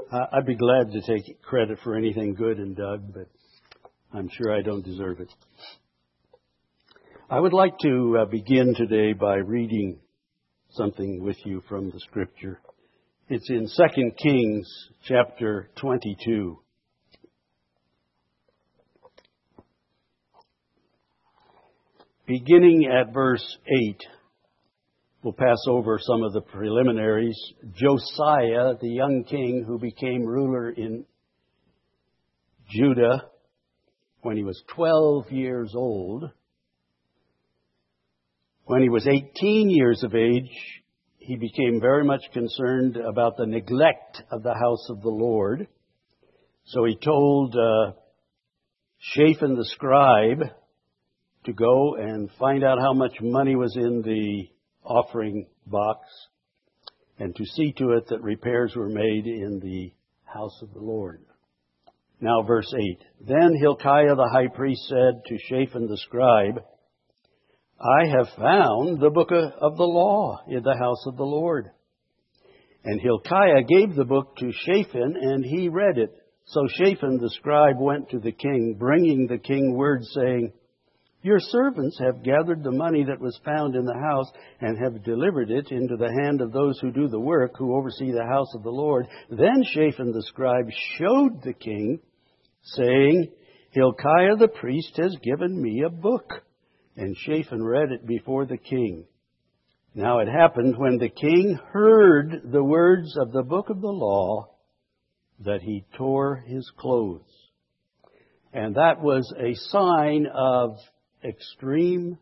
I'd be glad to take credit for anything good in Doug, but I'm sure I don't deserve it. I would like to begin today by reading something with you from the Scripture. It's in 2 Kings chapter 22. Beginning at verse 8, we'll pass over some of the preliminaries. Josiah, the young king who became ruler in Judah when he was 12 years old, when he was 18 years of age, he became very much concerned about the neglect of the house of the Lord. So he told Shaphan the scribe to go and find out how much money was in the offering box and to see to it that repairs were made in the house of the Lord. Now verse 8. Then Hilkiah the high priest said to Shaphan the scribe, I have found the book of the law in the house of the Lord. And Hilkiah gave the book to Shaphan, and he read it. So Shaphan the scribe went to the king, bringing the king word, saying, Your servants have gathered the money that was found in the house, and have delivered it into the hand of those who do the work, who oversee the house of the Lord. Then Shaphan the scribe showed the king, saying, Hilkiah the priest has given me a book. And Shaphan read it before the king. Now it happened when the king heard the words of the book of the law that he tore his clothes. And that was a sign of extreme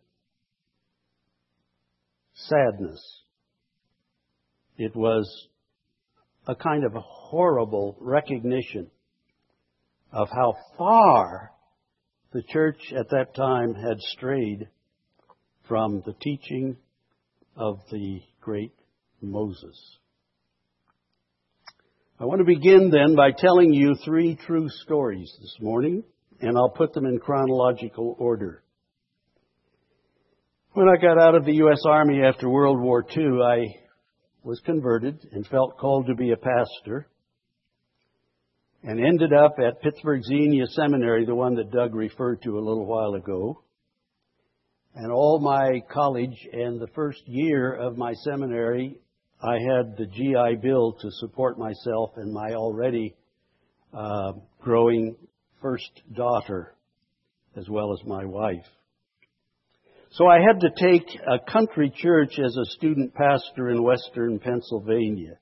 sadness. It was a kind of a horrible recognition of how far the church at that time had strayed from the teaching of the great Moses. I want to begin then by telling you 3 true stories this morning, and I'll put them in chronological order. When I got out of the U.S. Army after World War II, I was converted and felt called to be a pastor, and ended up at Pittsburgh Xenia Seminary, the one that Doug referred to a little while ago. And all my college and the first year of my seminary, I had the GI Bill to support myself and my already growing first daughter, as well as my wife. So I had to take a country church as a student pastor in western Pennsylvania.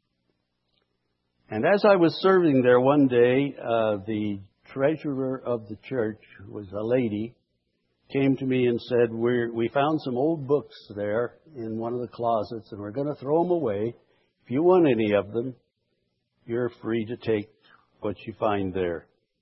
And as I was serving there one day, the treasurer of the church, who was a lady, came to me and said, we found some old books there in one of the closets, and we're going to throw them away. If you want any of them, you're free to take what you find there.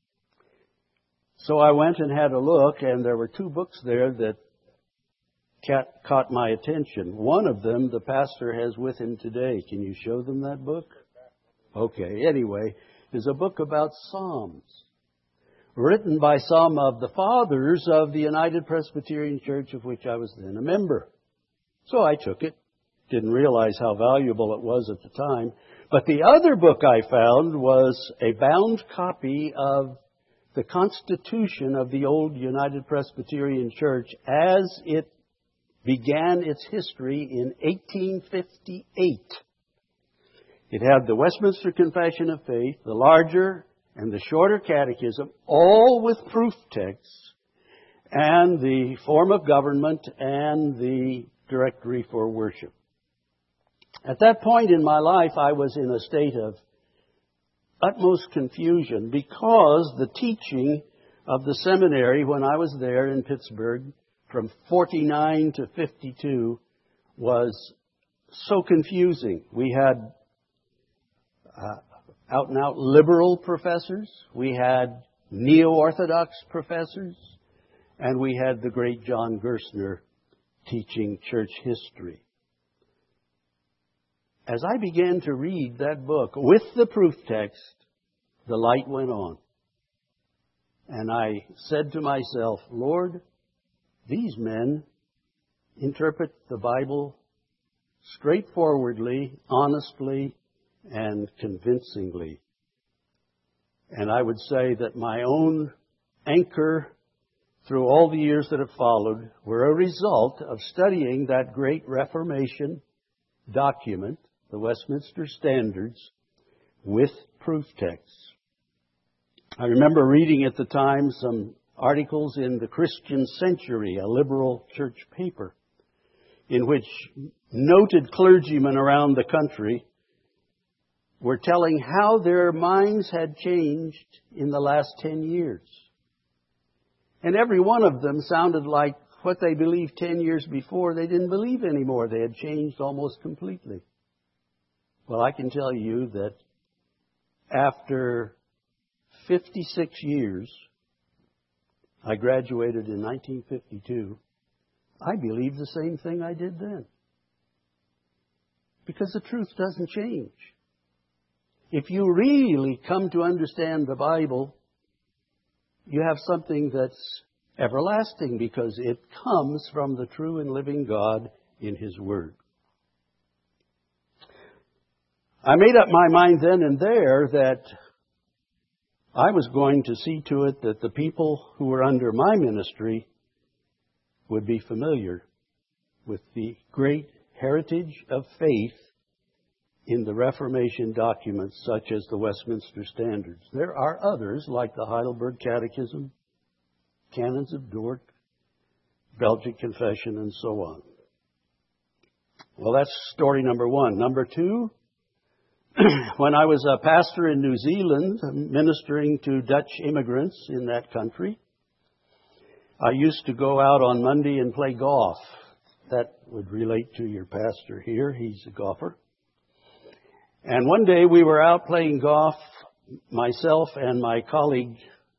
So I went and had a look, and there were 2 books there that caught my attention. One of them, the pastor has with him today. Can you show them that book? Okay, anyway, is a book about Psalms, written by some of the fathers of the United Presbyterian Church, of which I was then a member. So I took it. Didn't realize how valuable it was at the time. But the other book I found was a bound copy of the Constitution of the old United Presbyterian Church as it began its history in 1858. It had the Westminster Confession of Faith, the larger and the shorter catechism, all with proof texts, and the form of government and the directory for worship. At that point in my life, I was in a state of utmost confusion because the teaching of the seminary when I was there in Pittsburgh from 49 to 52 was so confusing. We had out-and-out liberal professors, we had neo-Orthodox professors, and we had the great John Gerstner teaching church history. As I began to read that book with the proof text, the light went on. And I said to myself, Lord, these men interpret the Bible straightforwardly, honestly, and convincingly. And I would say that my own anchor through all the years that have followed were a result of studying that great Reformation document, the Westminster Standards, with proof texts. I remember reading at the time some articles in the Christian Century, a liberal church paper, in which noted clergymen around the country were telling how their minds had changed in the last 10 years. And every one of them sounded like what they believed 10 years before they didn't believe anymore. They had changed almost completely. Well, I can tell you that after 56 years, I graduated in 1952, I believe the same thing I did then. Because the truth doesn't change. If you really come to understand the Bible, you have something that's everlasting because it comes from the true and living God in His Word. I made up my mind then and there that I was going to see to it that the people who were under my ministry would be familiar with the great heritage of faith in the Reformation documents such as the Westminster Standards. There are others like the Heidelberg Catechism, Canons of Dort, Belgic Confession, and so on. Well, that's story number one. Number two, when I was a pastor in New Zealand, ministering to Dutch immigrants in that country, I used to go out on Monday and play golf. That would relate to your pastor here. He's a golfer. And one day we were out playing golf, myself and my colleague,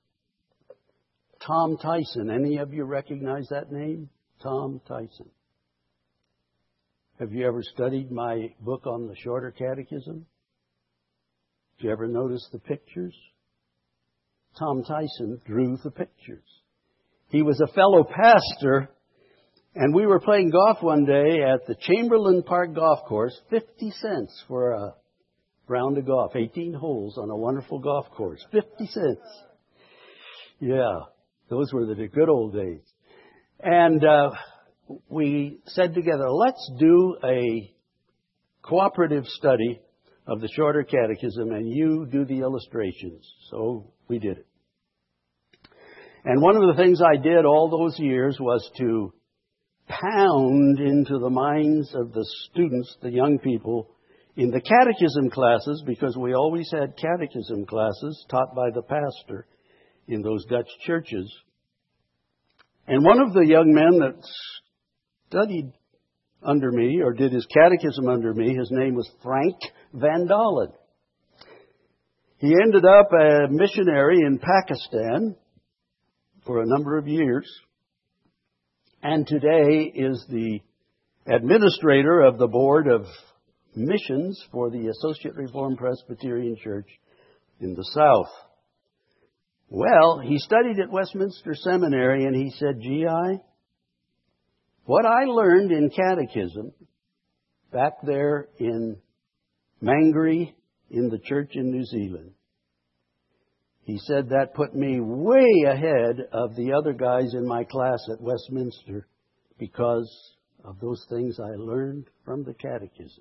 Tom Tyson. Any of you recognize that name? Tom Tyson. Have you ever studied my book on the Shorter Catechism? Did you ever notice the pictures? Tom Tyson drew the pictures. He was a fellow pastor, and we were playing golf one day at the Chamberlain Park Golf Course, 50 cents for a round of golf, 18 holes on a wonderful golf course, 50 cents. Yeah, those were the good old days. And we said together, let's do a cooperative study of the Shorter Catechism, and you do the illustrations. So we did it. And one of the things I did all those years was to pound into the minds of the students, the young people, in the catechism classes, because we always had catechism classes taught by the pastor in those Dutch churches. And one of the young men that studied under me, or did his catechism under me, his name was Frank Van Dalen. He ended up a missionary in Pakistan for a number of years, and today is the administrator of the Board of Missions for the Associate Reformed Presbyterian Church in the South. Well, he studied at Westminster Seminary, and he said, G.I., what I learned in catechism back there in Mangere in the church in New Zealand, he said that put me way ahead of the other guys in my class at Westminster because of those things I learned from the catechism.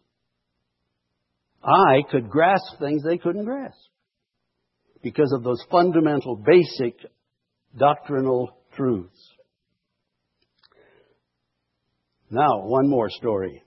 I could grasp things they couldn't grasp because of those fundamental, basic doctrinal truths. Now, one more story.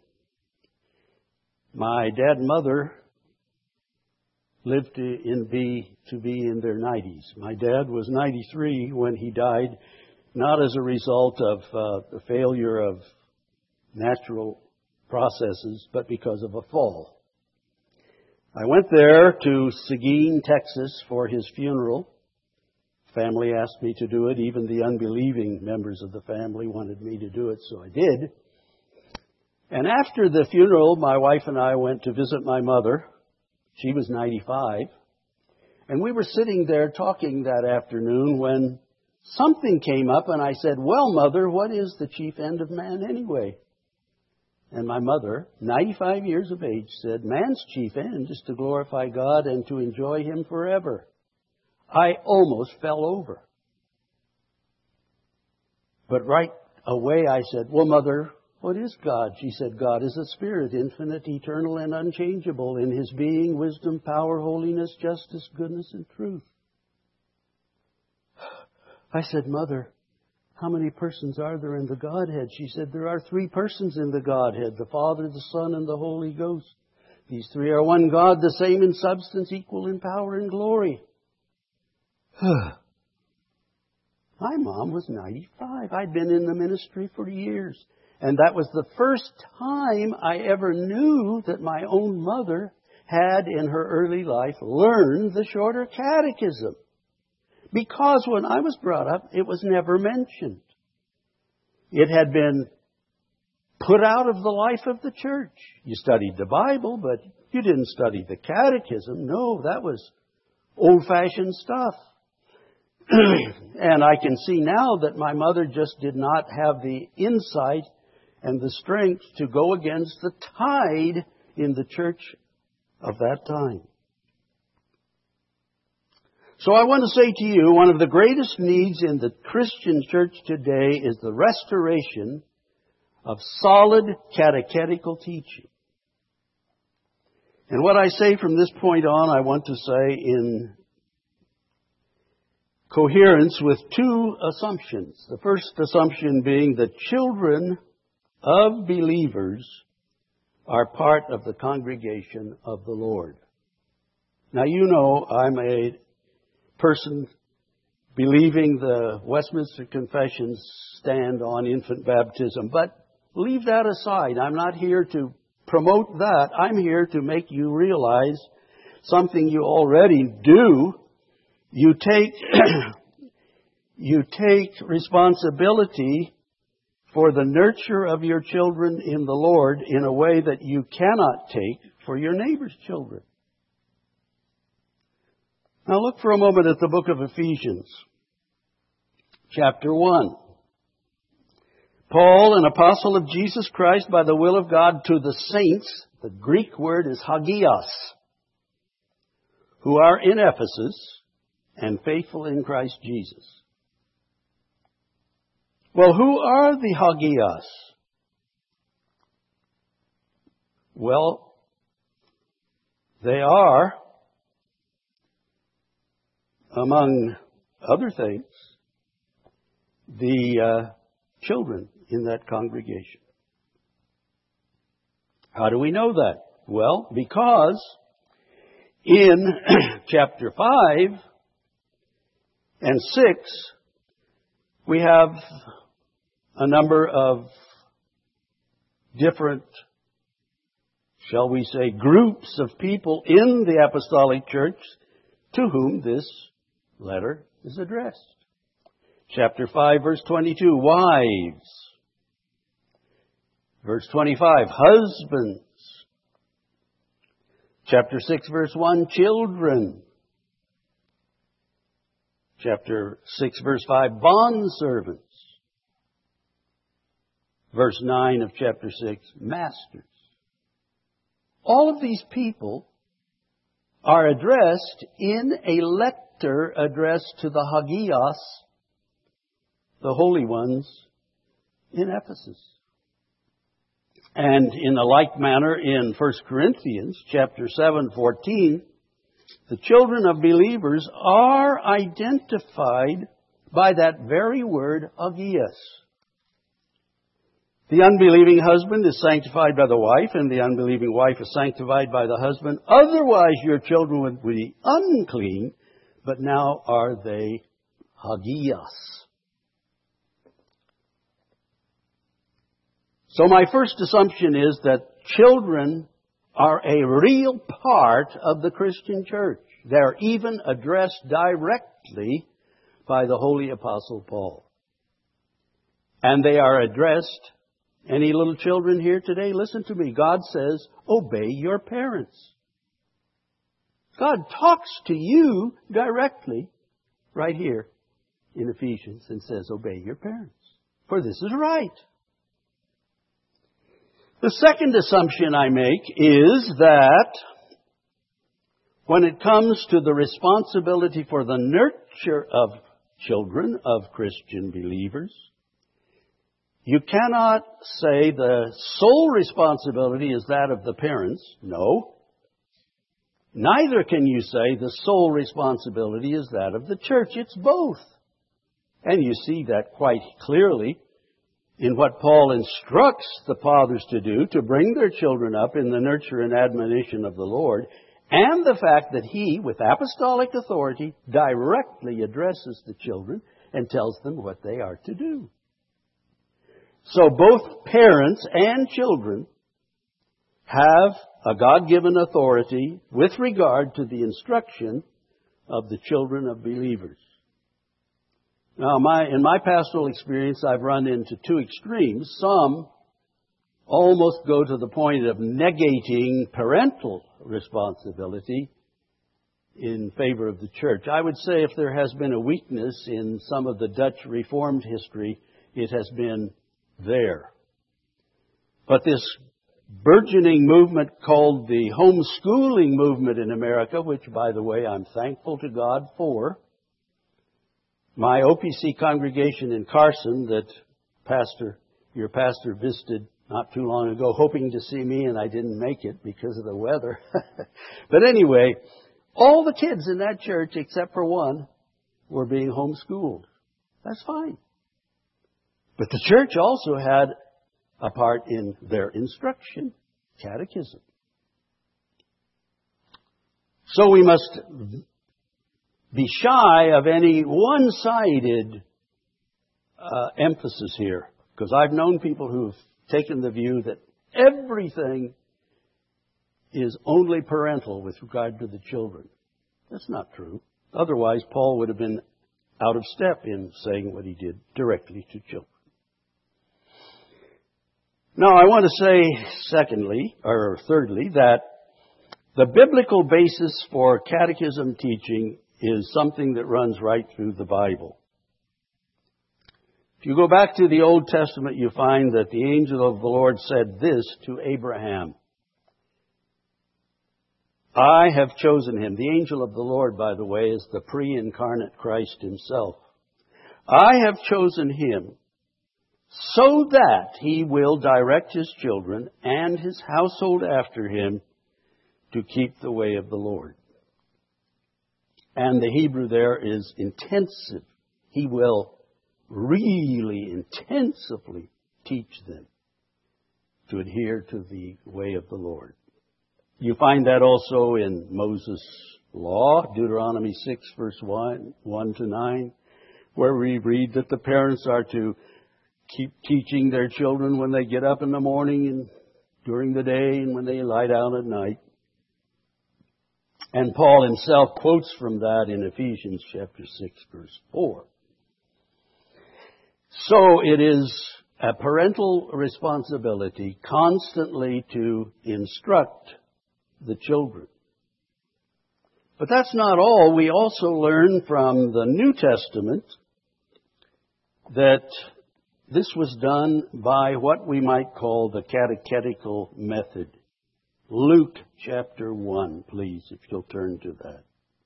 My dad and mother lived to be in their 90s. My dad was 93 when he died, not as a result of the failure of natural processes, but because of a fall. I went there to Seguin, Texas for his funeral. Family asked me to do it. Even the unbelieving members of the family wanted me to do it, so I did. And after the funeral, my wife and I went to visit my mother. She was 95. And we were sitting there talking that afternoon when something came up, and I said, well, Mother, what is the chief end of man anyway? And my mother, 95 years of age, said, man's chief end is to glorify God and to enjoy Him forever. I almost fell over. But right away I said, well, Mother, what is God? She said, God is a spirit, infinite, eternal, and unchangeable in His being, wisdom, power, holiness, justice, goodness, and truth. I said, Mother, how many persons are there in the Godhead? She said, there are 3 persons in the Godhead, the Father, the Son, and the Holy Ghost. These 3 are one God, the same in substance, equal in power and glory. My mom was 95. I'd been in the ministry for years. And that was the first time I ever knew that my own mother had in her early life learned the Shorter Catechism. Because when I was brought up, it was never mentioned. It had been put out of the life of the church. You studied the Bible, but you didn't study the Catechism. No, that was old-fashioned stuff. And I can see now that my mother just did not have the insight and the strength to go against the tide in the church of that time. So I want to say to you, one of the greatest needs in the Christian church today is the restoration of solid catechetical teaching. And what I say from this point on, I want to say in coherence with 2 assumptions. The first assumption being that children of believers are part of the congregation of the Lord. Now you know I'm a person believing the Westminster Confession's stand on infant baptism. But leave that aside. I'm not here to promote that. I'm here to make you realize something you already do. You take responsibility for the nurture of your children in the Lord in a way that you cannot take for your neighbor's children. Now look for a moment at the book of Ephesians, chapter 1. Paul, an apostle of Jesus Christ by the will of God, to the saints, the Greek word is hagios, who are in Ephesus and faithful in Christ Jesus. Well, who are the hagios? Well, they are, among other things, the children in that congregation. How do we know that? Well, because in chapter 5 and 6, we have a number of different, shall we say, groups of people in the apostolic church to whom this letter is addressed. Chapter 5, verse 22, wives. Verse 25, husbands. Chapter 6, verse 1, children. Chapter 6, verse 5, bondservants. Verse 9 of chapter 6, masters. All of these people are addressed in a letter addressed to the hagios, the holy ones, in Ephesus. And in a like manner in 1 Corinthians chapter 7:14, the children of believers are identified by that very word hagios. The unbelieving husband is sanctified by the wife, and the unbelieving wife is sanctified by the husband. Otherwise your children would be unclean, but now are they hagios. So my first assumption is that children are a real part of the Christian church. They're even addressed directly by the Holy Apostle Paul. And they are addressed, any little children here today, listen to me. God says, obey your parents. God talks to you directly right here in Ephesians and says, obey your parents. For this is right. The second assumption I make is that when it comes to the responsibility for the nurture of children, of Christian believers, you cannot say the sole responsibility is that of the parents. No. Neither can you say the sole responsibility is that of the church. It's both. And you see that quite clearly in what Paul instructs the fathers to do, to bring their children up in the nurture and admonition of the Lord, and the fact that he, with apostolic authority, directly addresses the children and tells them what they are to do. So both parents and children have a God-given authority with regard to the instruction of the children of believers. Now, in my pastoral experience, I've run into two extremes. Some almost go to the point of negating parental responsibility in favor of the church. I would say if there has been a weakness in some of the Dutch Reformed history, it has been there. But this burgeoning movement called the homeschooling movement in America, which, by the way, I'm thankful to God for. My OPC congregation in Carson that your pastor visited not too long ago, hoping to see me, and I didn't make it because of the weather. But anyway, all the kids in that church, except for one, were being homeschooled. That's fine. But the church also had a part in their instruction, catechism. So we must be shy of any one-sided emphasis here. Because I've known people who've taken the view that everything is only parental with regard to the children. That's not true. Otherwise, Paul would have been out of step in saying what he did directly to children. Now, I want to say thirdly, that the biblical basis for catechism teaching is something that runs right through the Bible. If you go back to the Old Testament, you find that the angel of the Lord said this to Abraham. I have chosen him. The angel of the Lord, by the way, is the pre-incarnate Christ himself. I have chosen him so that he will direct his children and his household after him to keep the way of the Lord. And the Hebrew there is intensive. He will really intensively teach them to adhere to the way of the Lord. You find that also in Moses' law, Deuteronomy 6, verse 1 to 9, where we read that the parents are to keep teaching their children when they get up in the morning and during the day and when they lie down at night. And Paul himself quotes from that in Ephesians chapter 6, verse 4. So it is a parental responsibility constantly to instruct the children. But that's not all. We also learn from the New Testament that this was done by what we might call the catechetical method. Luke chapter 1, please, if you'll turn to that.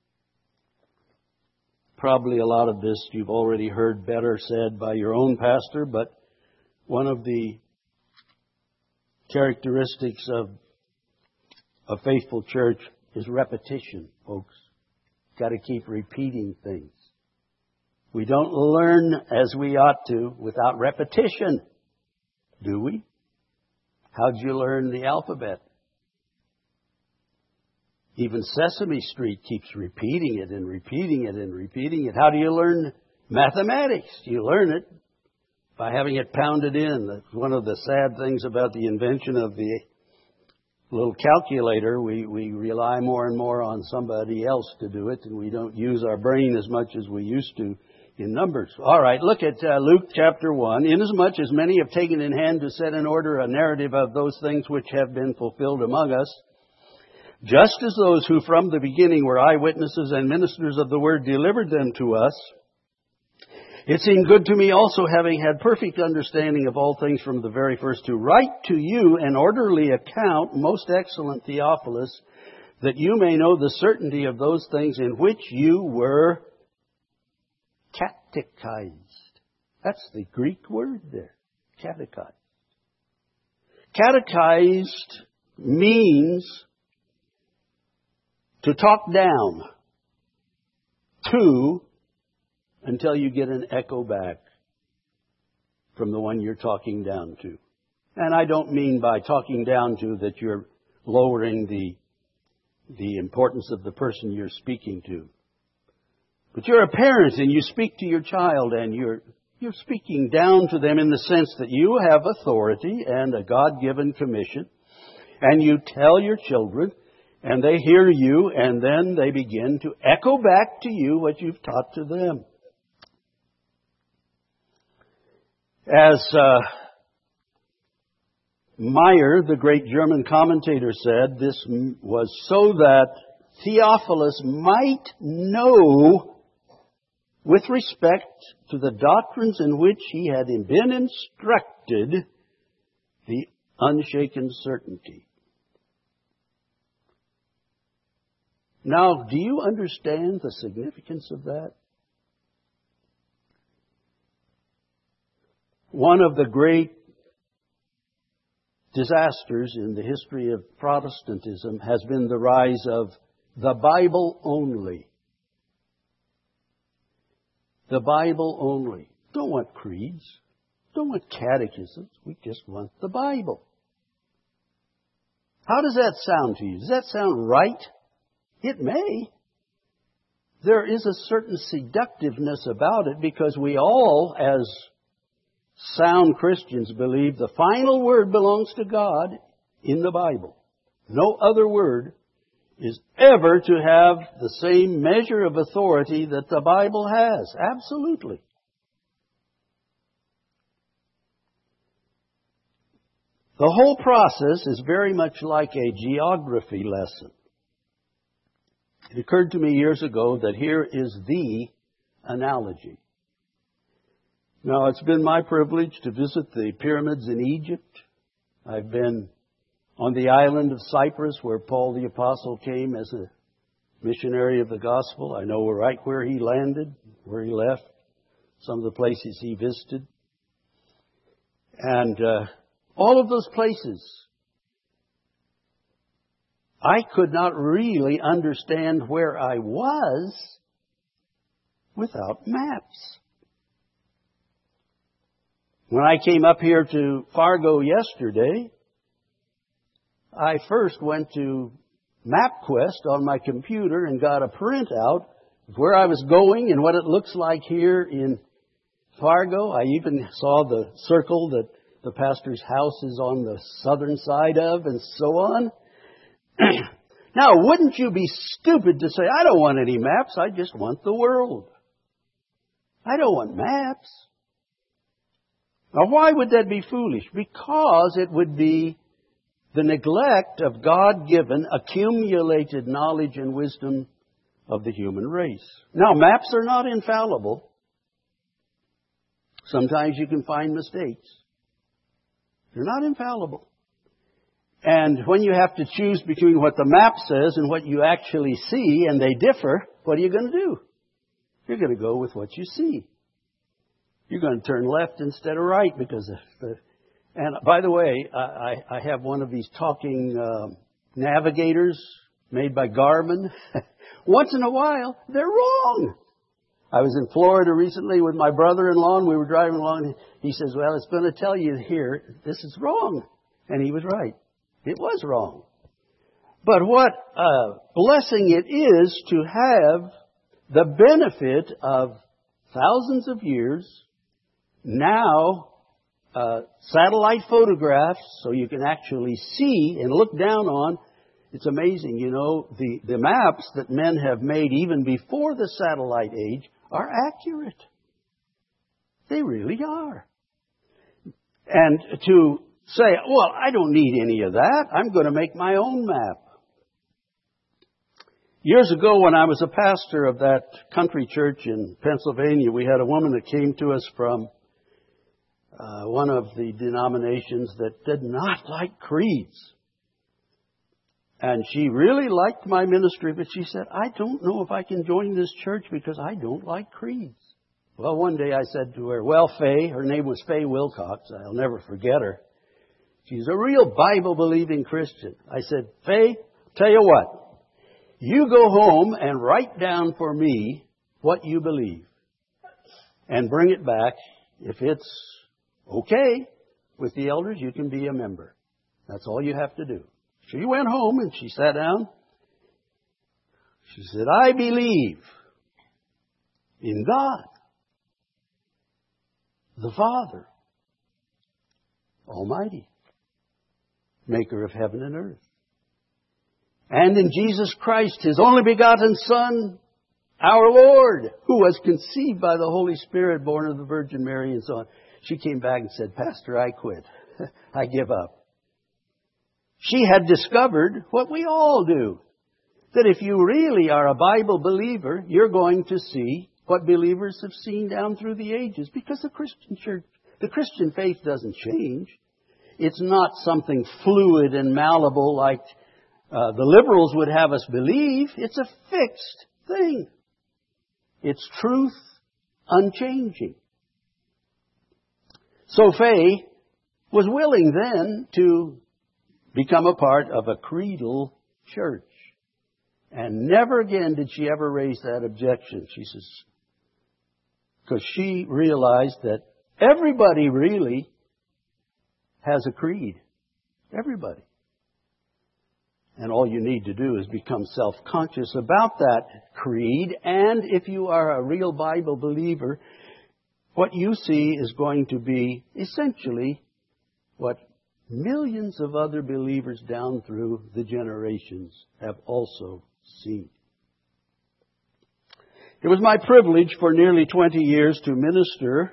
Probably a lot of this you've already heard better said by your own pastor, but one of the characteristics of a faithful church is repetition, folks. Got to keep repeating things. We don't learn as we ought to without repetition, do we? How'd you learn the alphabet? Even Sesame Street keeps repeating it and repeating it and repeating it. How do you learn mathematics? You learn it by having it pounded in. That's one of the sad things about the invention of the little calculator. We rely more and more on somebody else to do it, and we don't use our brain as much as we used to in numbers. All right, look at Luke chapter 1. Inasmuch as many have taken in hand to set in order a narrative of those things which have been fulfilled among us, just as those who from the beginning were eyewitnesses and ministers of the word delivered them to us, It seemed good to me also, having had perfect understanding of all things from the very first, to write to you an orderly account, most excellent Theophilus, that you may know the certainty of those things in which you were catechized. That's the Greek word there, catechized. Catechized means to talk down to until you get an echo back from the one you're talking down to. And I don't mean by talking down to that you're lowering the importance of the person you're speaking to. But you're a parent and you speak to your child and you're speaking down to them in the sense that you have authority and a God-given commission, and you tell your children, and they hear you, and then they begin to echo back to you what you've taught to them. As Meyer, the great German commentator, said, this was so that Theophilus might know, with respect to the doctrines in which he had been instructed, the unshaken certainty. Now, do you understand the significance of that? One of the great disasters in the history of Protestantism has been the rise of the Bible only. The Bible only. Don't want creeds. Don't want catechisms. We just want the Bible. How does that sound to you? Does that sound right? It may. There is a certain seductiveness about it because we all, as sound Christians, believe the final word belongs to God in the Bible. No other word is ever to have the same measure of authority that the Bible has. Absolutely. The whole process is very much like a geography lesson. It occurred to me years ago that here is the analogy. Now, it's been my privilege to visit the pyramids in Egypt. I've been on the island of Cyprus where Paul the Apostle came as a missionary of the gospel. I know right where he landed, where he left, some of the places he visited. And all of those places, I could not really understand where I was without maps. When I came up here to Fargo yesterday, I first went to MapQuest on my computer and got a printout of where I was going and what it looks like here in Fargo. I even saw the circle that the pastor's house is on the southern side of and so on. Now, wouldn't you be stupid to say, I don't want any maps, I just want the world. I don't want maps. Now, why would that be foolish? Because it would be the neglect of God-given, accumulated knowledge and wisdom of the human race. Now, maps are not infallible. Sometimes you can find mistakes. They're not infallible. And when you have to choose between what the map says and what you actually see, and they differ, what are you going to do? You're going to go with what you see. You're going to turn left instead of right because of the... And by the way, I have one of these talking navigators made by Garmin. Once in a while, they're wrong. I was in Florida recently with my brother-in-law, and we were driving along. And he says, well, it's going to tell you here, this is wrong. And he was right. It was wrong. But what a blessing it is to have the benefit of thousands of years, now satellite photographs, so you can actually see and look down on. It's amazing, you know, the maps that men have made even before the satellite age are accurate. They really are. And to say, well, I don't need any of that. I'm going to make my own map. Years ago, when I was a pastor of that country church in Pennsylvania, we had a woman that came to us from one of the denominations that did not like creeds. And she really liked my ministry, but she said, I don't know if I can join this church because I don't like creeds. Well, one day I said to her, well, Faye, her name was Faye Wilcox. I'll never forget her. She's a real Bible-believing Christian. I said, Faye, tell you what. You go home and write down for me what you believe. And bring it back. If it's okay with the elders, you can be a member. That's all you have to do. She went home and she sat down. She said, I believe in God, the Father, Almighty, maker of heaven and earth. And in Jesus Christ, His only begotten Son, our Lord, who was conceived by the Holy Spirit, born of the Virgin Mary, and so on. She came back and said, Pastor, I quit. I give up. She had discovered what we all do. That if you really are a Bible believer, you're going to see what believers have seen down through the ages. Because the Christian church, the Christian faith doesn't change. It's not something fluid and malleable like the liberals would have us believe. It's a fixed thing. It's truth unchanging. So Faye was willing then to become a part of a creedal church. And never again did she ever raise that objection. She says, because she realized that everybody really has a creed. Everybody. And all you need to do is become self-conscious about that creed. And if you are a real Bible believer, what you see is going to be essentially what millions of other believers down through the generations have also seen. It was my privilege for nearly 20 years to minister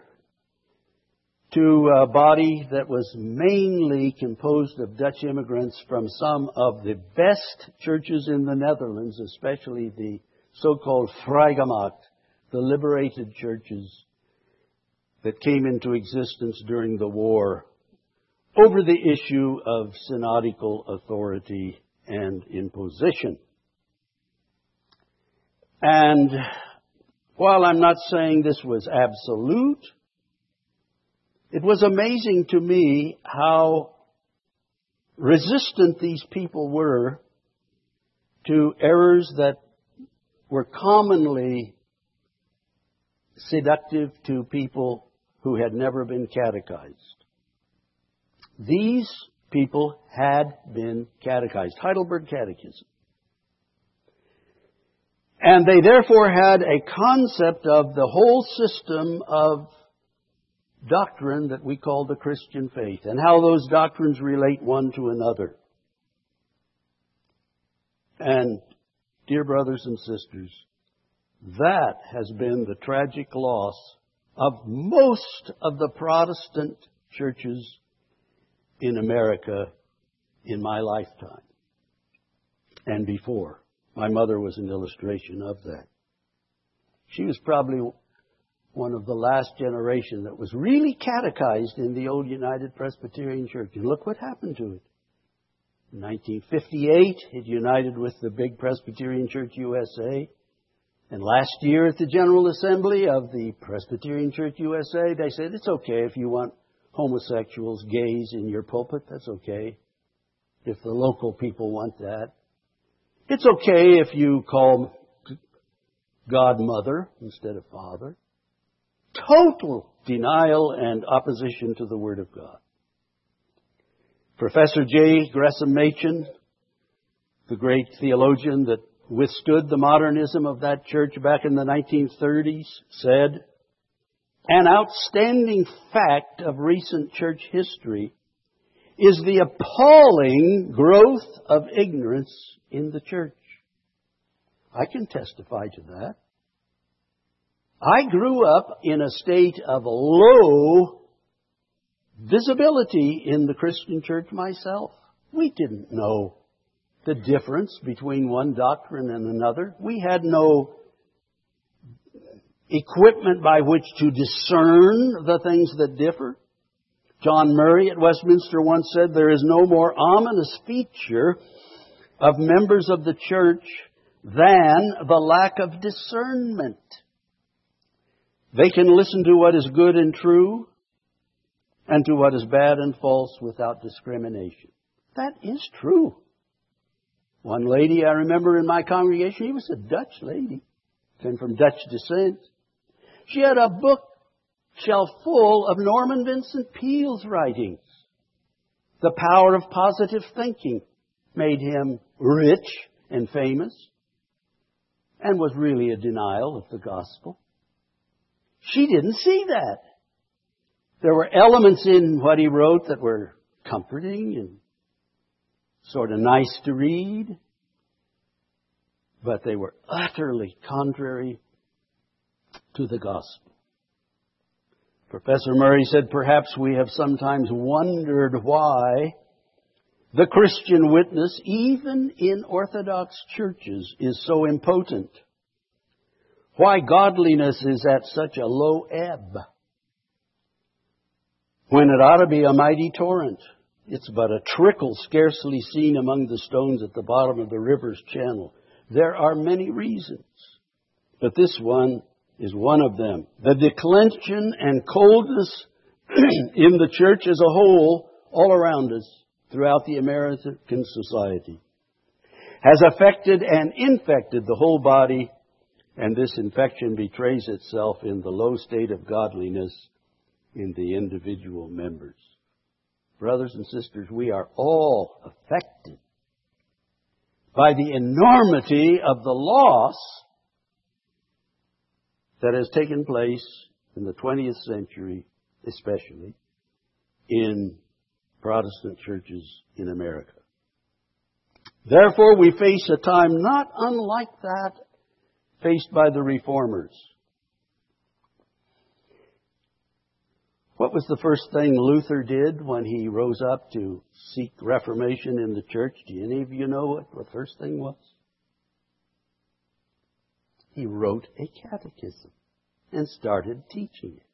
to a body that was mainly composed of Dutch immigrants from some of the best churches in the Netherlands, especially the so-called Vrijgemaakt, the liberated churches that came into existence during the war over the issue of synodical authority and imposition. And while I'm not saying this was absolute, it was amazing to me how resistant these people were to errors that were commonly seductive to people who had never been catechized. These people had been catechized, Heidelberg Catechism. And they therefore had a concept of the whole system of doctrine that we call the Christian faith and how those doctrines relate one to another. And, dear brothers and sisters, that has been the tragic loss of most of the Protestant churches in America in my lifetime and before. My mother was an illustration of that. She was probably one of the last generation that was really catechized in the old United Presbyterian Church. And look what happened to it. In 1958, it united with the big Presbyterian Church USA. And last year at the General Assembly of the Presbyterian Church USA, they said, it's okay if you want homosexuals, gays in your pulpit. That's okay. If the local people want that. It's okay if you call God Mother instead of Father. Total denial and opposition to the Word of God. Professor J. Gresham Machen, the great theologian that withstood the modernism of that church back in the 1930s, said, an outstanding fact of recent church history is the appalling growth of ignorance in the church. I can testify to that. I grew up in a state of low visibility in the Christian church myself. We didn't know the difference between one doctrine and another. We had no equipment by which to discern the things that differ. John Murray at Westminster once said, "There is no more ominous feature of members of the church than the lack of discernment. They can listen to what is good and true and to what is bad and false without discrimination." That is true. One lady I remember in my congregation, she was a Dutch lady, came from Dutch descent. She had a bookshelf full of Norman Vincent Peale's writings. The Power of Positive Thinking made him rich and famous, and was really a denial of the gospel. She didn't see that. There were elements in what he wrote that were comforting and sort of nice to read, but they were utterly contrary to the gospel. Professor Murray said, "Perhaps we have sometimes wondered why the Christian witness, even in Orthodox churches, is so impotent. Why godliness is at such a low ebb, when it ought to be a mighty torrent. It's but a trickle scarcely seen among the stones at the bottom of the river's channel. There are many reasons, but this one is one of them. The declension and coldness in the church as a whole, all around us, throughout the American society, has affected and infected the whole body, and this infection betrays itself in the low state of godliness in the individual members." Brothers and sisters, we are all affected by the enormity of the loss that has taken place in the 20th century, especially in Protestant churches in America. Therefore, we face a time not unlike that faced by the Reformers. What was the first thing Luther did when he rose up to seek reformation in the church? Do any of you know what the first thing was? He wrote a catechism and started teaching it.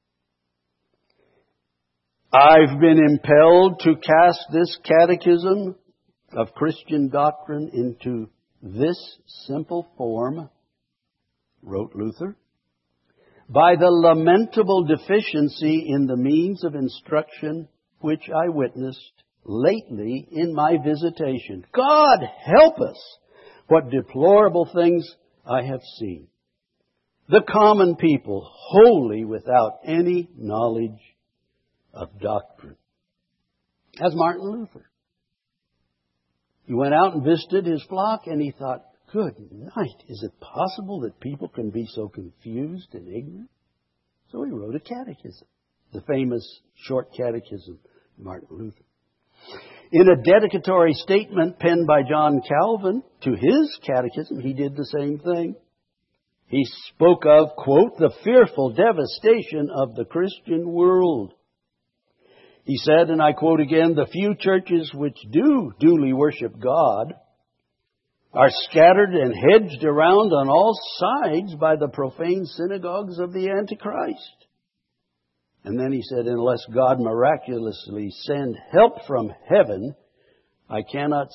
"I've been impelled to cast this catechism of Christian doctrine into this simple form," wrote Luther, "by the lamentable deficiency in the means of instruction which I witnessed lately in my visitation. God help us! What deplorable things I have seen. The common people wholly without any knowledge of doctrine." That's Martin Luther. He went out and visited his flock, and he thought, good night, is it possible that people can be so confused and ignorant? So he wrote a catechism, the famous short catechism of Martin Luther. In a dedicatory statement penned by John Calvin to his catechism, he did the same thing. He spoke of, quote, "the fearful devastation of the Christian world." He said, and I quote again, "The few churches which do duly worship God are scattered and hedged around on all sides by the profane synagogues of the Antichrist." And then he said, "Unless God miraculously send help from heaven, I cannot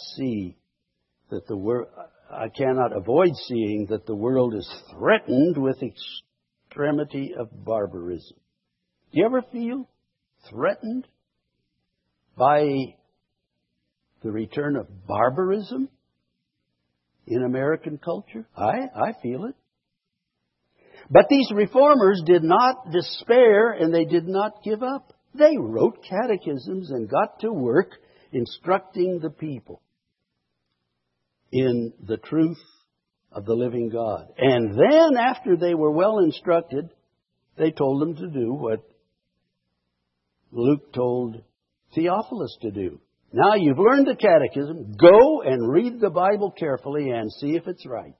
avoid seeing that the world is threatened with extremity of barbarism." Do you ever feel threatened by the return of barbarism in American culture? I feel it. But these reformers did not despair, and they did not give up. They wrote catechisms and got to work instructing the people in the truth of the living God. And then, after they were well instructed, they told them to do what Luke told Theophilus to do. Now you've learned the catechism, go and read the Bible carefully and see if it's right.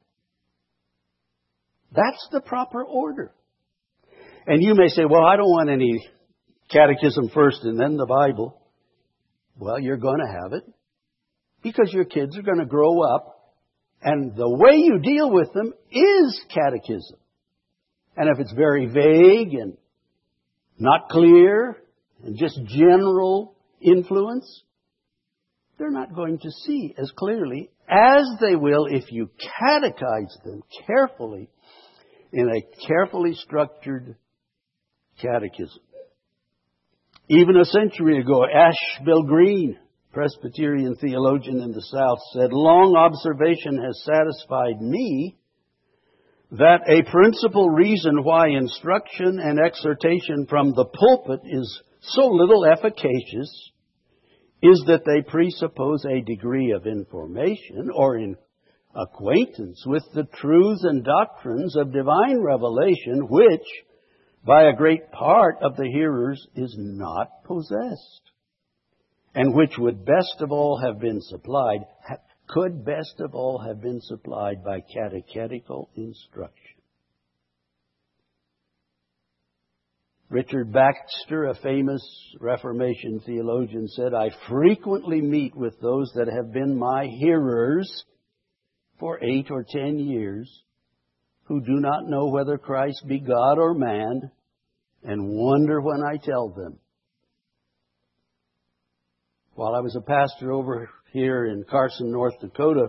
That's the proper order. And you may say, well, I don't want any catechism first and then the Bible. Well, you're going to have it. Because your kids are going to grow up, and the way you deal with them is catechism. And if it's very vague and not clear and just general influence, they're not going to see as clearly as they will if you catechize them carefully in a carefully structured catechism. Even a century ago, Ashbel Green, Presbyterian theologian in the South, said, "Long observation has satisfied me that a principal reason why instruction and exhortation from the pulpit is so little efficacious is that they presuppose a degree of information or in acquaintance with the truths and doctrines of divine revelation, which by a great part of the hearers is not possessed, and which would best of all have been supplied, could best of all have been supplied by catechetical instruction." Richard Baxter, a famous Reformation theologian, said, "I frequently meet with those that have been my hearers for 8 or 10 years, who do not know whether Christ be God or man, and wonder when I tell them." While I was a pastor over here in Carson, North Dakota,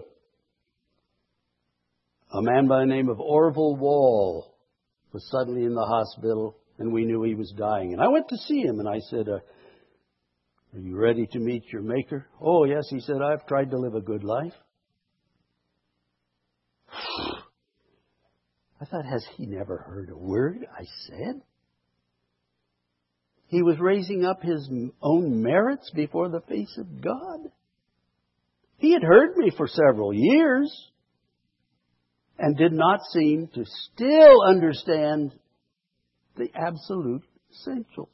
a man by the name of Orville Wall was suddenly in the hospital, and we knew he was dying. And I went to see him, and I said, "Are you ready to meet your Maker?" "Oh, yes," he said, "I've tried to live a good life." I thought, has he never heard a word I said? He was raising up his own merits before the face of God. He had heard me for several years and did not seem to still understand the absolute essentials.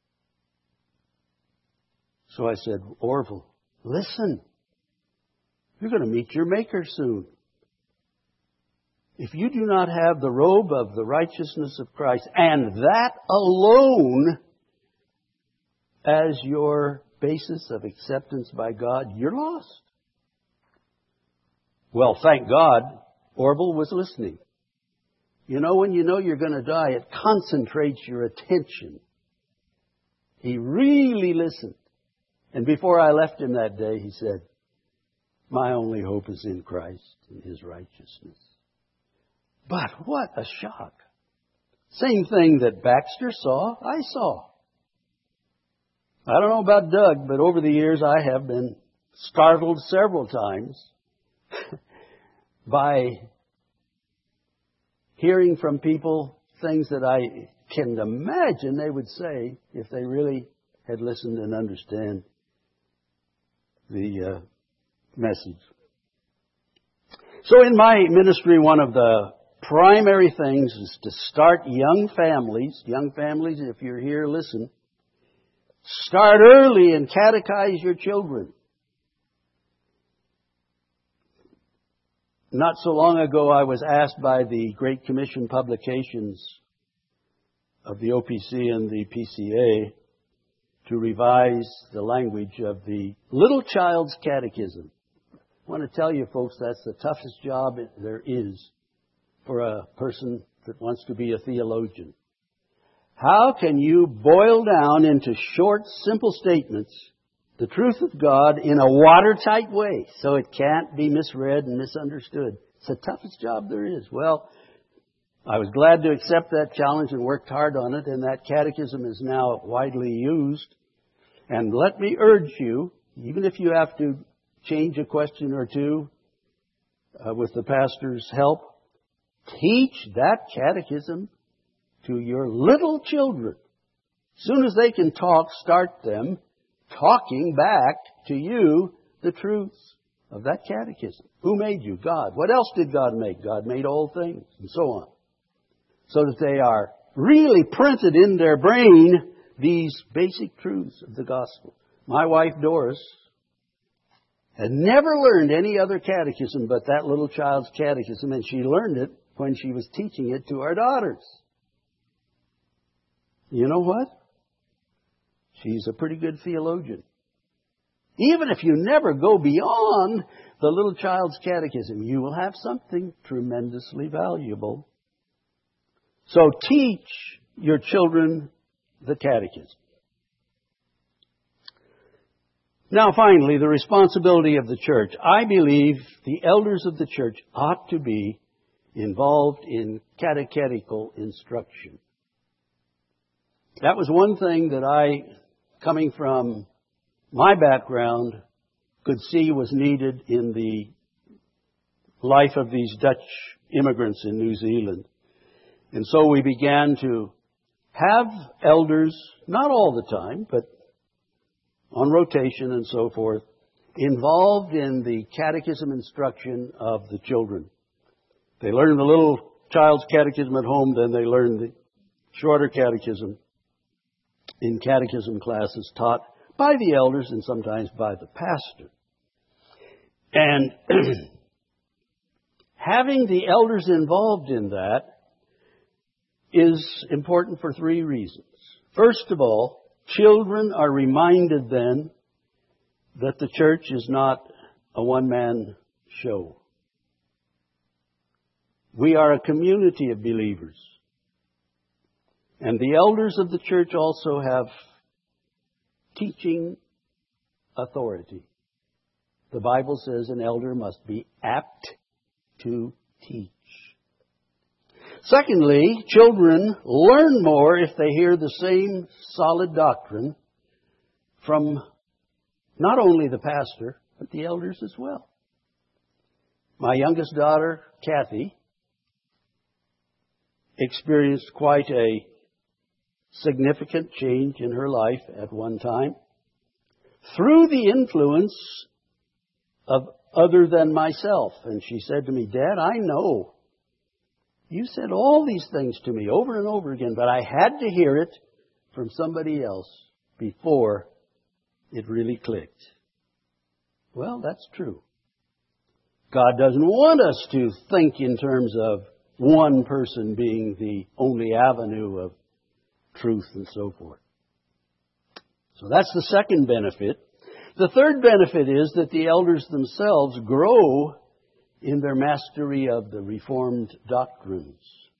So I said, "Orville, listen. You're going to meet your Maker soon. If you do not have the robe of the righteousness of Christ, and that alone as your basis of acceptance by God, you're lost." Well, thank God, Orville was listening. You know, when you know you're going to die, it concentrates your attention. He really listened. And before I left him that day, he said, "My only hope is in Christ and His righteousness." But what a shock. Same thing that Baxter saw, I saw. I don't know about Doug, but over the years I have been startled several times by hearing from people things that I can imagine they would say if they really had listened and understand the message. So in my ministry, one of the primary things is to start young families. Young families, if you're here, listen. Start early and catechize your children. Not so long ago, I was asked by the Great Commission publications of the OPC and the PCA to revise the language of the Little Child's Catechism. I want to tell you, folks, that's the toughest job there is for a person that wants to be a theologian. How can you boil down into short, simple statements the truth of God in a watertight way so it can't be misread and misunderstood? It's the toughest job there is. Well, I was glad to accept that challenge and worked hard on it, and that catechism is now widely used. And let me urge you, even if you have to change a question or two with the pastor's help, teach that catechism to your little children. As soon as they can talk, start them talking back to you the truths of that catechism. Who made you? God. What else did God make? God made all things, and so on. So that they are really printed in their brain, these basic truths of the gospel. My wife, Doris, had never learned any other catechism but that Little Child's Catechism, and she learned it when she was teaching it to our daughters. You know what? She's a pretty good theologian. Even if you never go beyond the little child's catechism, you will have something tremendously valuable. So teach your children the catechism. Now finally, the responsibility of the church. I believe the elders of the church ought to be involved in catechetical instruction. That was one thing that I, coming from my background, could see was needed in the life of these Dutch immigrants in New Zealand. And so we began to have elders, not all the time, but on rotation and so forth, involved in the catechism instruction of the children. They learn the little child's catechism at home, then they learn the shorter catechism in catechism classes taught by the elders and sometimes by the pastor. And having the elders involved in that is important for three reasons. First of all, children are reminded then that the church is not a one-man show. We are a community of believers. And the elders of the church also have teaching authority. The Bible says an elder must be apt to teach. Secondly, children learn more if they hear the same solid doctrine from not only the pastor, but the elders as well. My youngest daughter, Kathy, experienced quite a significant change in her life at one time through the influence of other than myself. And she said to me, "Dad, I know you said all these things to me over and over again, but I had to hear it from somebody else before it really clicked." Well, that's true. God doesn't want us to think in terms of one person being the only avenue of truth and so forth. So that's the second benefit. The third benefit is that the elders themselves grow in their mastery of the Reformed doctrines.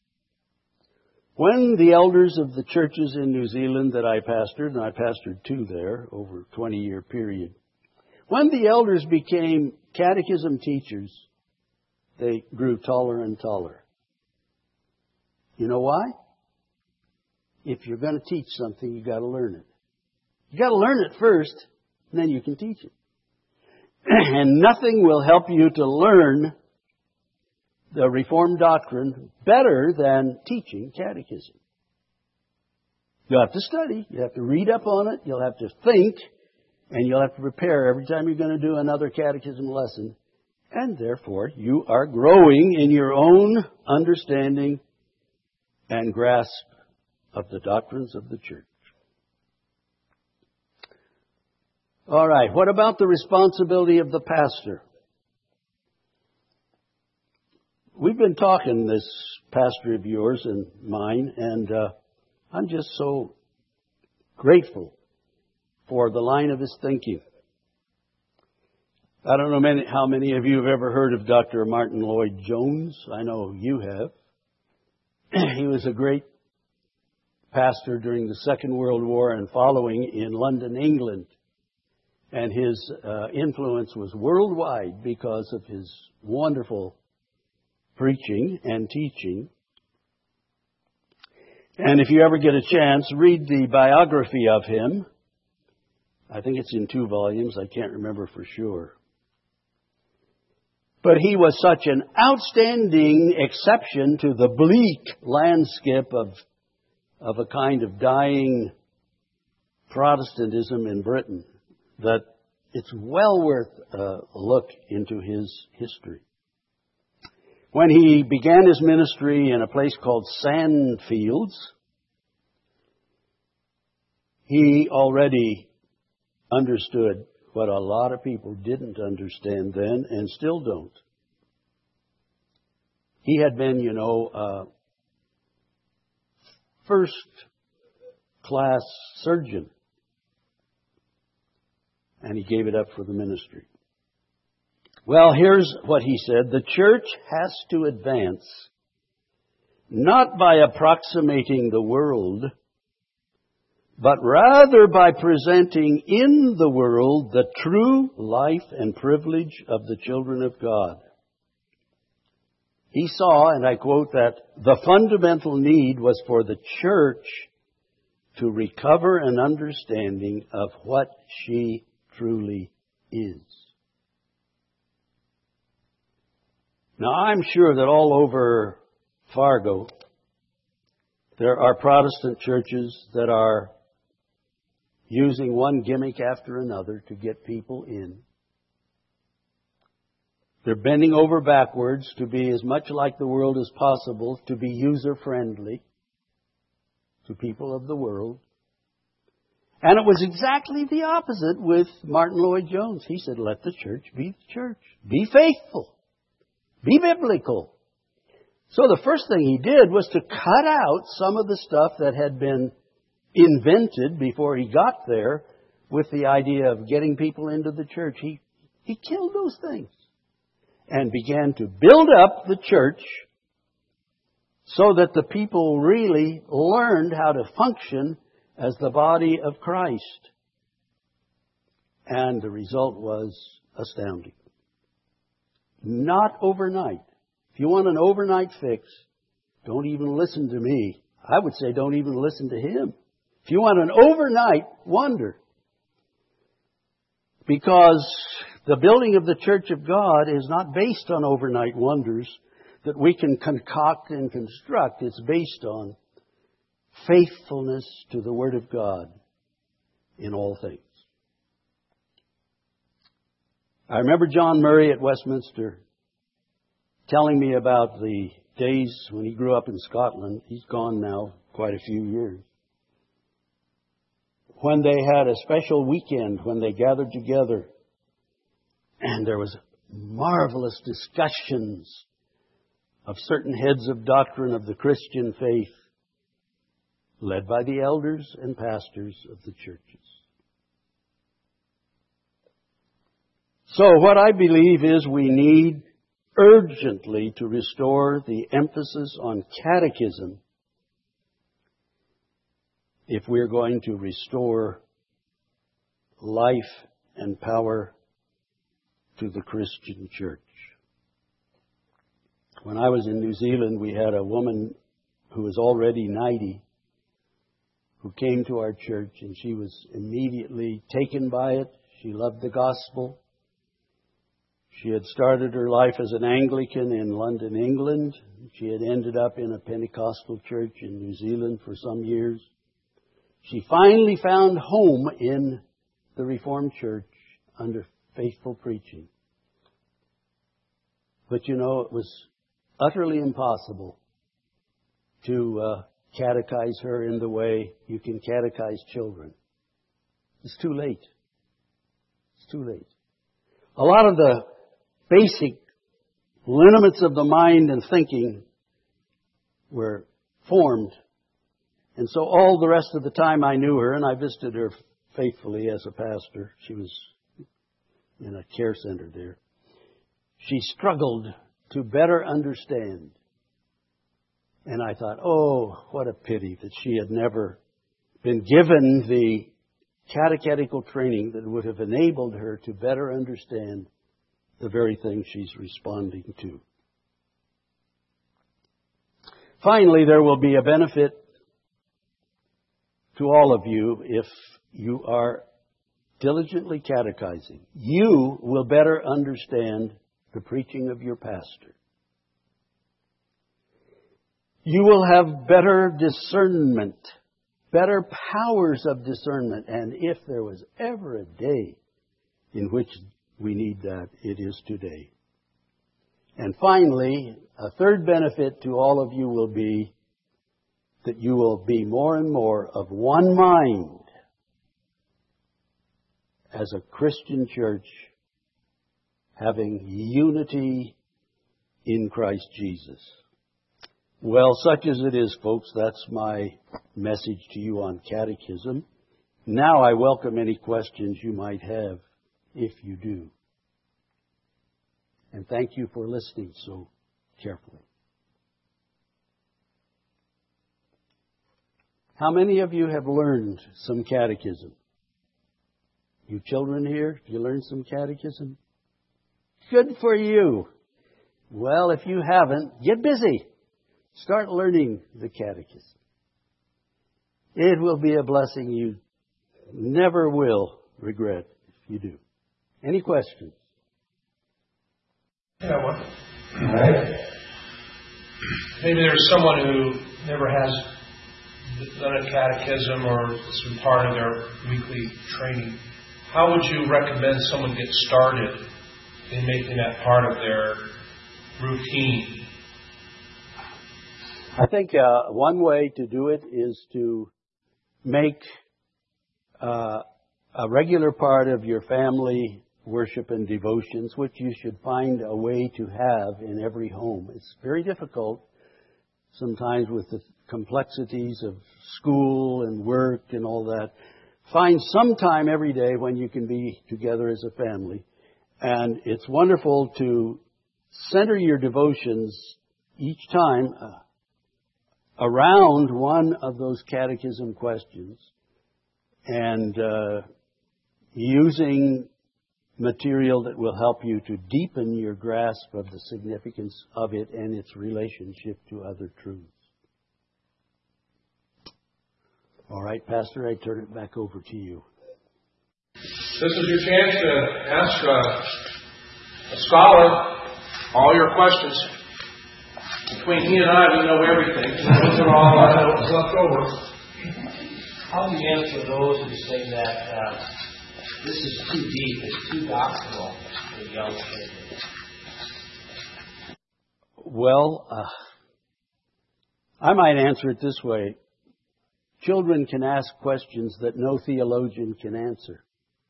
When the elders of the churches in New Zealand that I pastored, and I pastored two there over a 20-year period, when the elders became catechism teachers, they grew taller and taller. You know why? If you're going to teach something, you've got to learn it. You've got to learn it first, and then you can teach it. And nothing will help you to learn the Reformed doctrine better than teaching catechism. You'll have to study. You have to read up on it. You'll have to think. And you'll have to prepare every time you're going to do another catechism lesson. And therefore, you are growing in your own understanding and grasp of the doctrines of the church. All right, what about the responsibility of the pastor? We've been talking, this pastor of yours and mine, and I'm just so grateful for the line of his thinking. I don't know how many of you have ever heard of Dr. Martin Lloyd-Jones. I know you have. He was a great pastor during the Second World War and following in London, England. And his influence was worldwide because of his wonderful preaching and teaching. And if you ever get a chance, read the biography of him. I think it's in 2 volumes. I can't remember for sure. But he was such an outstanding exception to the bleak landscape of a kind of dying Protestantism in Britain that it's well worth a look into his history. When he began his ministry in a place called Sandfields, he already understood what a lot of people didn't understand then and still don't. He had been, first-class surgeon. and he gave it up for the ministry. Well, here's what he said. The church has to advance not by approximating the world, but rather by presenting in the world the true life and privilege of the children of God. He saw, and I quote, that the fundamental need was for the church to recover an understanding of what she truly is. Now, I'm sure that all over Fargo, there are Protestant churches that are using one gimmick after another to get people in. They're bending over backwards to be as much like the world as possible, to be user-friendly to people of the world. And it was exactly the opposite with Martin Lloyd-Jones. He said, let the church be the church. Be faithful. Be biblical. So the first thing he did was to cut out some of the stuff that had been invented before he got there with the idea of getting people into the church. He killed those things and began to build up the church so that the people really learned how to function as the body of Christ. And the result was astounding. Not overnight. If you want an overnight fix, don't even listen to me. I would say don't even listen to him. If you want an overnight wonder, because the building of the church of God is not based on overnight wonders that we can concoct and construct. It's based on faithfulness to the Word of God in all things. I remember John Murray at Westminster telling me about the days when he grew up in Scotland. He's gone now quite a few years. When they had a special weekend, when they gathered together, and there was marvelous discussions of certain heads of doctrine of the Christian faith, led by the elders and pastors of the churches. So what I believe is we need urgently to restore the emphasis on catechism if we're going to restore life and power to the Christian church. When I was in New Zealand, we had a woman who was already 90 who came to our church, and she was immediately taken by it. She loved the gospel. She had started her life as an Anglican in London, England. She had ended up in a Pentecostal church in New Zealand for some years. She finally found home in the Reformed Church under faithful preaching. But you know, it was utterly impossible to catechize her in the way you can catechize children. It's too late. It's too late. A lot of the basic lineaments of the mind and thinking were formed. And so all the rest of the time I knew her, and I visited her faithfully as a pastor. She was in a care center there. She struggled to better understand. And I thought, oh, what a pity that she had never been given the catechetical training that would have enabled her to better understand the very thing she's responding to. Finally, there will be a benefit to all of you if you are diligently catechizing. You will better understand the preaching of your pastor. You will have better discernment, better powers of discernment. And if there was ever a day in which we need that, it is today. And finally, a third benefit to all of you will be that you will be more and more of one mind as a Christian church, having unity in Christ Jesus. Well, such as it is, folks, that's my message to you on catechism. Now I welcome any questions you might have. if you do. And thank you for listening so carefully. How many of you have learned some catechism? You children here, you learned some catechism? Good for you. Well, if you haven't, get busy. Start learning the catechism. It will be a blessing you never will regret if you do. Any questions? Yeah, one. All right. Maybe there's someone who never has done a catechism or it's been part of their weekly training. How would you recommend someone get started in making that part of their routine? I think one way to do it is to make a regular part of your family worship and devotions, which you should find a way to have in every home. It's very difficult sometimes with the complexities of school and work and all that. Find some time every day when you can be together as a family. And it's wonderful to center your devotions each time around one of those catechism questions and using material that will help you to deepen your grasp of the significance of it and its relationship to other truths. All right, Pastor, I turn it back over to you. This is your chance to ask a scholar all your questions. Between he and I, we know everything. Those are all what's left over. How do you answer those who say that this is too deep, it's too doctrinal for young children? Well, I might answer it this way. Children can ask questions that no theologian can answer.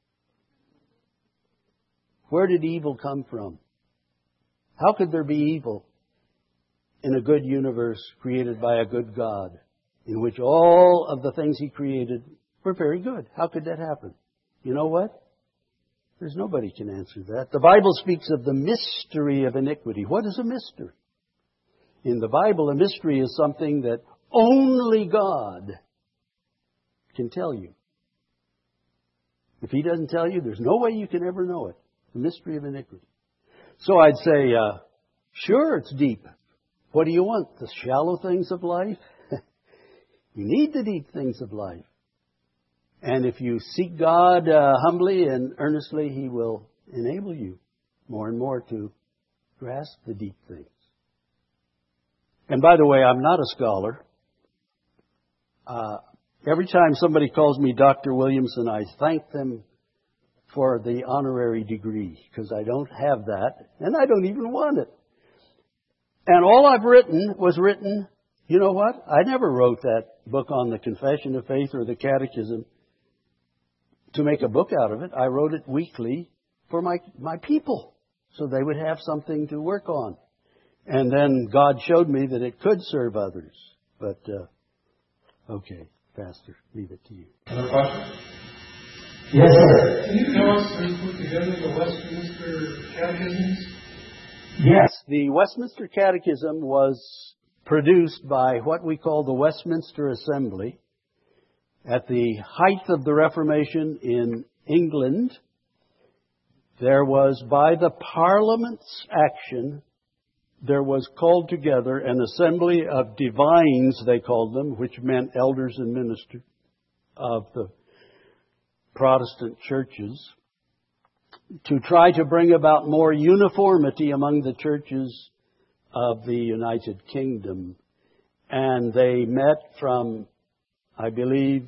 Where did evil come from? How could there be evil in a good universe created by a good God, in which all of the things He created were very good? How could that happen? You know what? There's nobody can answer that. The Bible speaks of the mystery of iniquity. What is a mystery? In the Bible, a mystery is something that only God can tell you. If He doesn't tell you, there's no way you can ever know it. The mystery of iniquity. So I'd say, sure, it's deep. What do you want? The shallow things of life? You need the deep things of life. And if you seek God humbly and earnestly, He will enable you more and more to grasp the deep things. And by the way, I'm not a scholar. Every time somebody calls me Dr. Williamson, I thank them for the honorary degree, because I don't have that, and I don't even want it. And all I've written was written, you know what? I never wrote that book on the Confession of Faith or the Catechism to make a book out of it. I wrote it weekly for my people, so they would have something to work on. And then God showed me that it could serve others. But, okay, Pastor, leave it to you. Another question? Yes, sir. Can you tell us how you put together the Westminster Catechisms? Yes. The Westminster Catechism was produced by what we call the Westminster Assembly at the height of the Reformation in England. There was, by the Parliament's action, there was called together an assembly of divines, they called them, which meant elders and ministers of the Protestant churches, to try to bring about more uniformity among the churches of the United Kingdom. And they met from, I believe,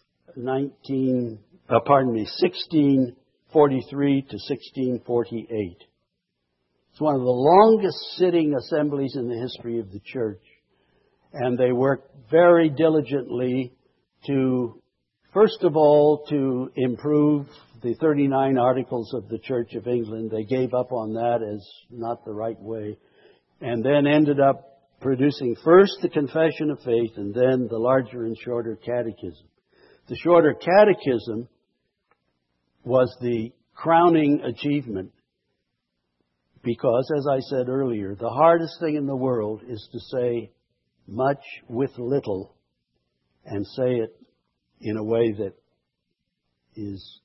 1643 to 1648. It's one of the longest sitting assemblies in the history of the church. And they worked very diligently to, first of all, to improve the 39 Articles of the Church of England. They gave up on that as not the right way. And then ended up producing first the Confession of Faith and then the larger and shorter Catechism. The shorter Catechism was the crowning achievement because, as I said earlier, the hardest thing in the world is to say much with little and say it in a way that is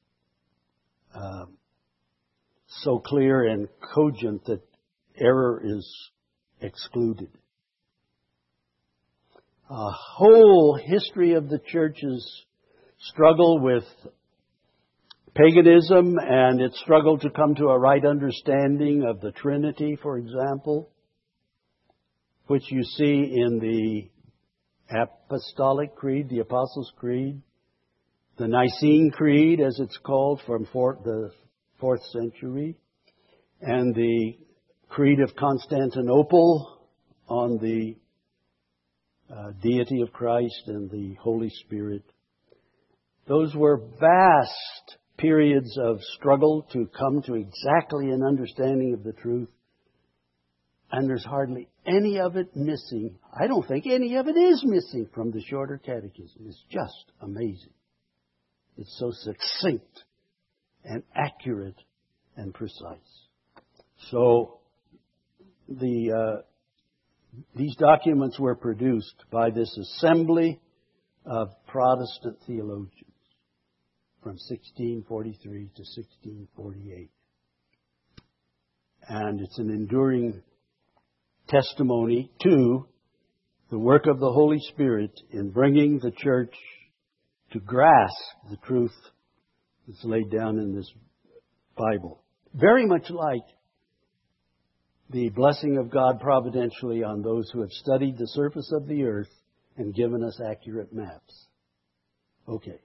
so clear and cogent that error is excluded. A whole history of the church's struggle with paganism and its struggle to come to a right understanding of the Trinity, for example, which you see in the Apostolic Creed, the Apostles' Creed, the Nicene Creed, as it's called, from the 4th century, and the Creed of Constantinople on the deity of Christ and the Holy Spirit. Those were vast periods of struggle to come to exactly an understanding of the truth. And there's hardly any of it missing. I don't think any of it is missing from the Shorter Catechism. It's just amazing. It's so succinct and accurate and precise. So these documents were produced by this assembly of Protestant theologians from 1643 to 1648. And it's an enduring testimony to the work of the Holy Spirit in bringing the church to grasp the truth that's laid down in this Bible. Very much like the blessing of God providentially on those who have studied the surface of the earth and given us accurate maps. Okay.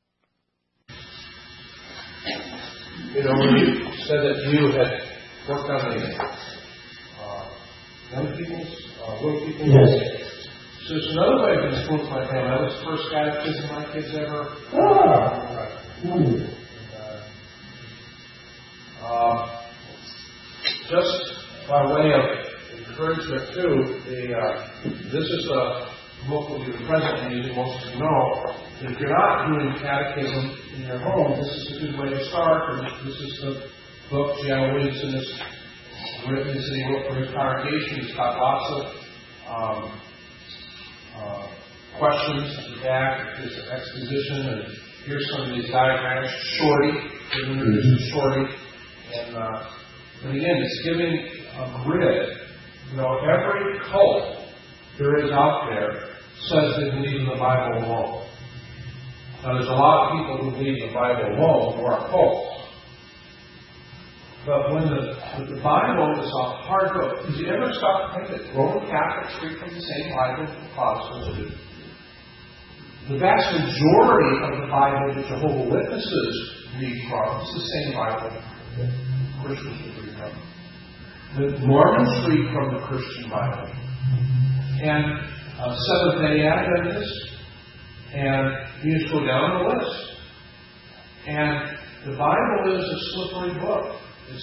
You know, when you said that you had worked on the young people's, little people's... Yes. So there's another way to influence my family. I was the first catechism my kids ever... Just by way of encouragement too, this is the book that we're presently using, most of you know. If you're not doing catechism in your home, this is a good way to start. And this is the book Jan Williamson has written. This is for his congregation. He's got lots of questions at the back. There's an exposition, and here's some of these diagrams. Shorty. And again, it's giving a grid. You know, every cult there is out there says they believe in the Bible alone. Now, there's a lot of people who believe in the Bible alone who are cults. But when the Bible is a hard book, did you ever stop to think that Roman Catholics read from the same Bible that Protestants do? The vast majority of the Bible that Jehovah's Witnesses read from is the same Bible that Christians read from. The Mormons read from the Christian Bible. And Seventh-day Adventists. And you just go down the list. And the Bible is a slippery book.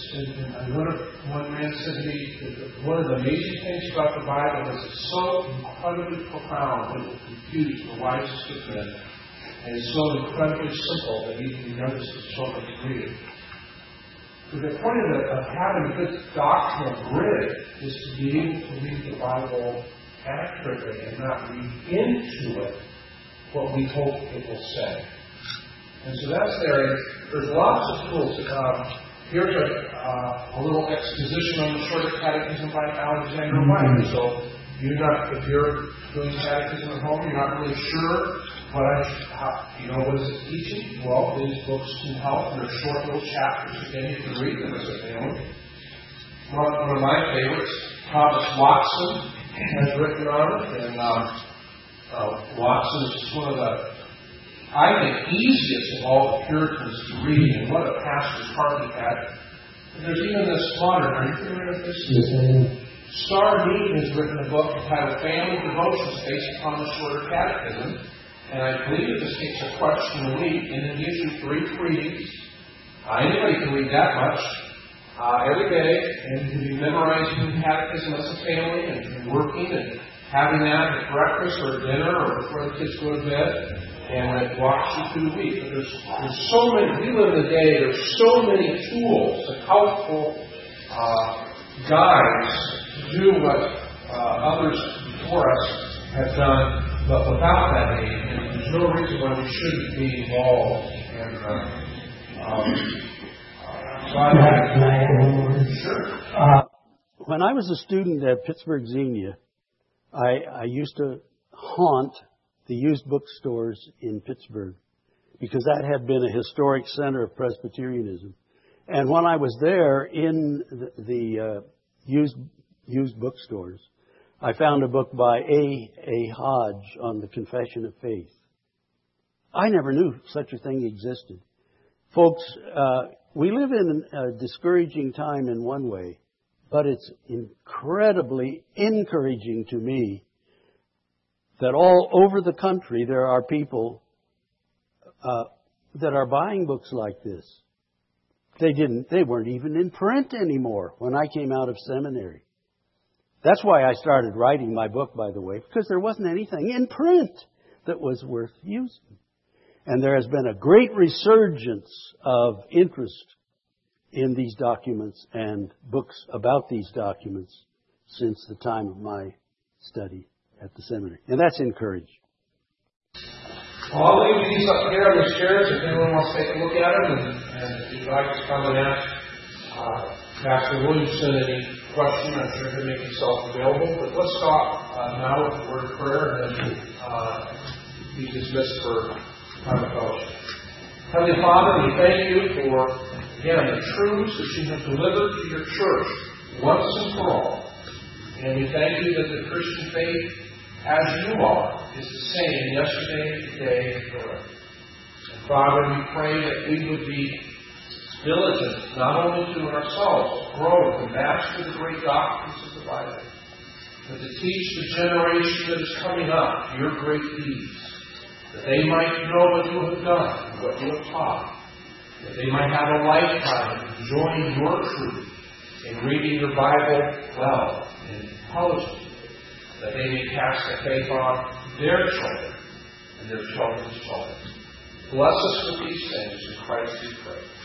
One man said to me that one of the amazing things about the Bible is it's so incredibly profound that it will confuse the wisest of men. And it's so incredibly simple that even the youngest of children can read it. So the point of having a good doctrinal grid is to be able to read the Bible accurately and not read into it what we hope it will say. And so that's there. There's lots of tools. Here's a little exposition on the Shorter Catechism by Alexander White. So if you're doing catechism at home, you're not really sure what is it teaching? Well, these books can help. They're short little chapters. Again, you can read them as a family. One of my favorites, Thomas Watson has written on it, and Watson is one of the, I think, easiest of all the Puritans to read, and what a pastor's heart he had. And there's even this modern, are you familiar with this? Yes. Starr Mead has written a book entitled Family Devotions based upon the Shorter Catechism, and I believe it just takes a question a week, and it gives you 3 readings. Anybody can read that much every day, and you can be memorizing the catechism as a family, and working, and having that at breakfast or dinner or before the kids go to bed, and that walks you through the week. But there's so many, we live in the day, there's so many tools and helpful guides to do what others before us have done, but without that aid, and there's no reason why we shouldn't be involved. And Sure. When I was a student at Pittsburgh Xenia, I used to haunt the used bookstores in Pittsburgh because that had been a historic center of Presbyterianism. And when I was there in the used bookstores, I found a book by A. Hodge on the Confession of Faith. I never knew such a thing existed. Folks, we live in a discouraging time in one way, but it's incredibly encouraging to me that all over the country there are people that are buying books like this. They weren't even in print anymore when I came out of seminary. That's why I started writing my book, by the way, because there wasn't anything in print that was worth using. And there has been a great resurgence of interest in these documents and books about these documents since the time of my study at the seminary. And that's encouraging. Well, I'll leave these up here on the chairs if anyone wants to take a look at them. And if you'd like to come and ask Pastor Williamson any question, I'm sure he'll make himself available. But let's stop now with the word of prayer and then be dismissed for time of fellowship. Heavenly Father, we thank you for, again, the truths that you have delivered to your church once and for all. And we thank you that the Christian faith, as you are, is the same yesterday, today, and forever. And Father, we pray that we would be diligent, not only to ourselves, grow and master the great doctrines of the Bible, but to teach the generation that is coming up your great deeds, that they might know what you have done and what you have taught, that they might have a lifetime of enjoying your truth and reading your Bible well and intelligently, that they may cast their faith on their children and their children's children. Bless us with these things in Christ we pray.